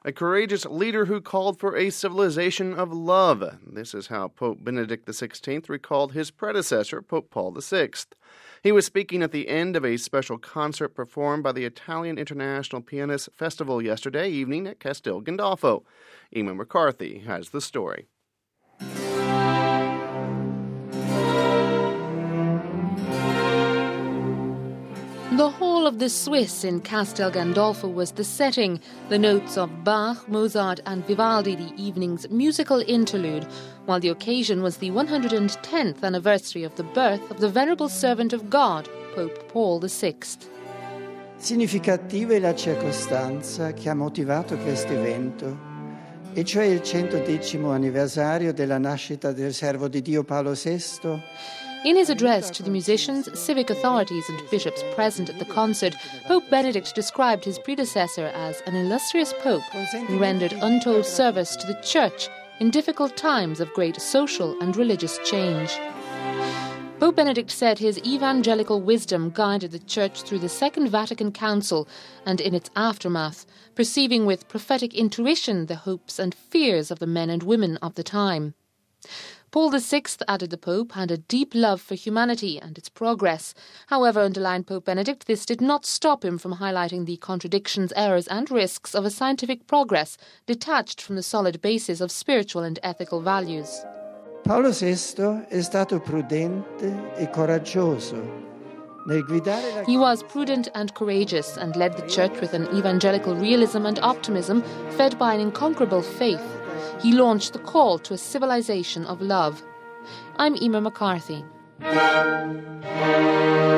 a courageous leader who called for a civilization of love. This is how Pope Benedict XVI recalled his predecessor, Pope Paul VI. He was speaking at the end of a special concert performed by the Italian International Pianist Festival yesterday evening at Castel Gandolfo. Emma McCarthy has the story. The Hall of the Swiss in Castel Gandolfo was the setting, the notes of Bach, Mozart and Vivaldi the evening's musical interlude, while the occasion was the 110th anniversary of the birth of the venerable servant of God, Pope Paul VI. Significativa è la circostanza che ha motivato questo evento, e cioè il 110° anniversario della nascita del servo di Dio Paolo VI. In his address to the musicians, civic authorities and bishops present at the concert, Pope Benedict described his predecessor as an illustrious pope who rendered untold service to the Church in difficult times of great social and religious change. Pope Benedict said his evangelical wisdom guided the Church through the Second Vatican Council and in its aftermath, perceiving with prophetic intuition the hopes and fears of the men and women of the time. Paul VI, added the Pope, had a deep love for humanity and its progress. However, underlined Pope Benedict, this did not stop him from highlighting the contradictions, errors and risks of a scientific progress detached from the solid basis of spiritual and ethical values. Paolo VI è stato prudente e coraggioso. He was prudent and courageous and led the Church with an evangelical realism and optimism fed by an unconquerable faith. He launched the call to a civilization of love. I'm Emma McCarthy.